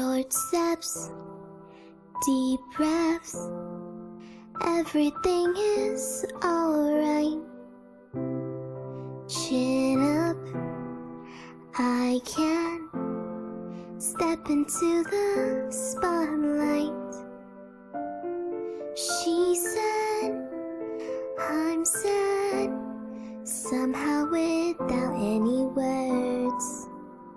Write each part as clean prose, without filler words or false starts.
Short steps, deep breaths, everything is alright. Chin up, I can step into the spotlight. She said, I'm sad, somehow without any words.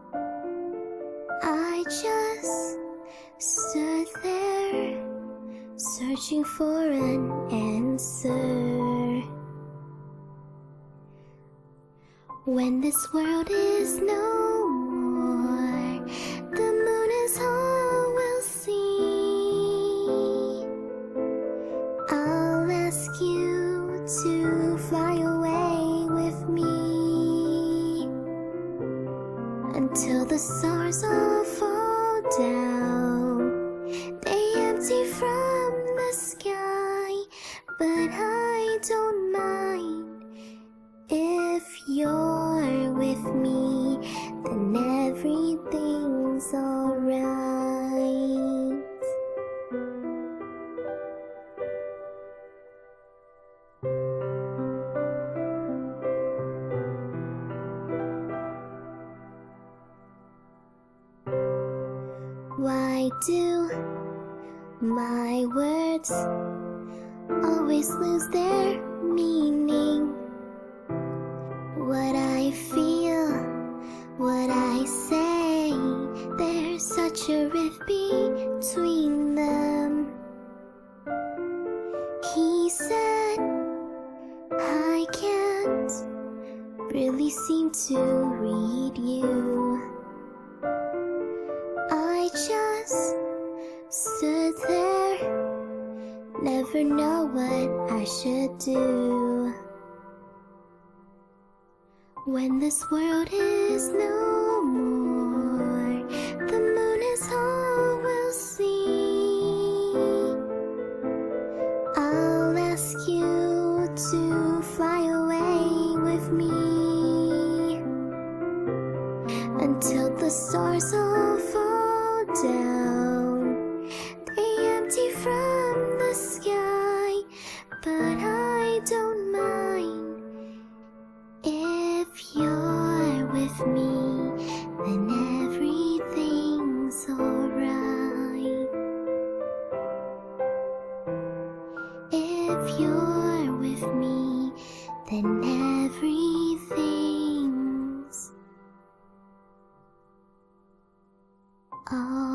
I just stood there, searching for an answer. When this world is no more, the moon is all we'll see. I'll ask you to fly away with me until the stars all fall down. They empty from the sky, but I don't mind. If you're with me, then everything's alright. Why do my words always lose their meaning? What I feel, what I say, there's such a rift between them. He said, I can't really seem to read you. I just stood there, never know what I should do. When this world is no more, the moon is all we'll see. I'll ask you to fly away with me until the stars all fall down. They empty from the sky, but I don't mind. If you're with me, then everything's alright. If you're with me, then everything's alright.